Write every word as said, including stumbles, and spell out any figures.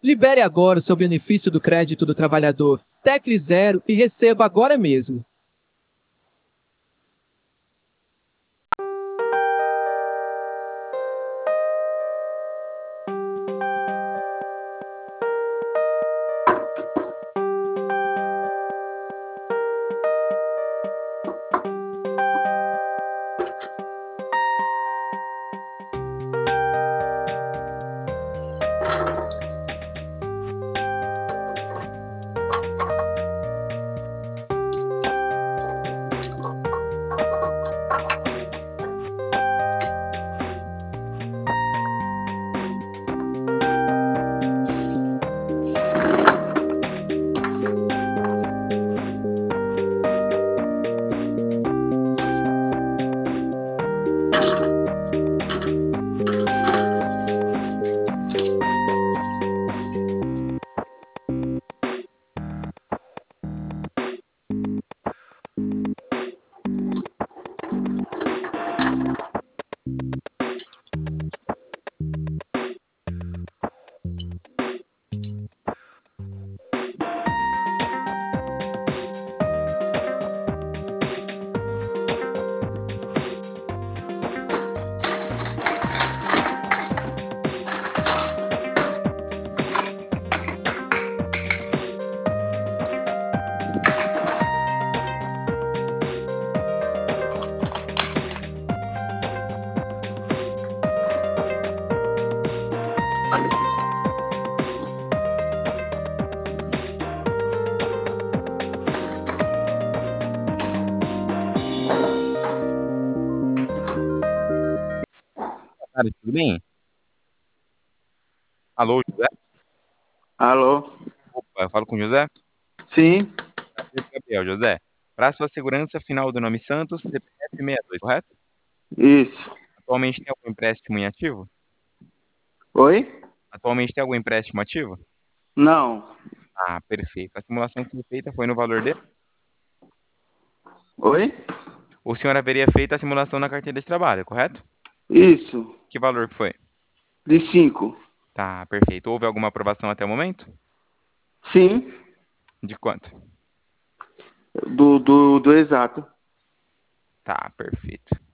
Libere agora o seu benefício do crédito do trabalhador. Tecle Zero e receba agora mesmo. Cara, tudo bem? Alô, José? Alô? Opa, eu falo com o José? Sim, Prazer, Gabriel, José. Para sua segurança, final do nome Santos, C P F sessenta e dois, correto? isso. Atualmente tem algum empréstimo em ativo? Oi? Atualmente tem algum empréstimo ativo? Não. Ah, perfeito. A simulação que foi feita foi no valor dele? Oi? O senhor haveria feito a simulação na carteira de trabalho, correto? Isso. Que valor que foi? De cinco. Tá, perfeito. Houve alguma aprovação até o momento? Sim, De quanto? do, do, do exato. Tá, perfeito.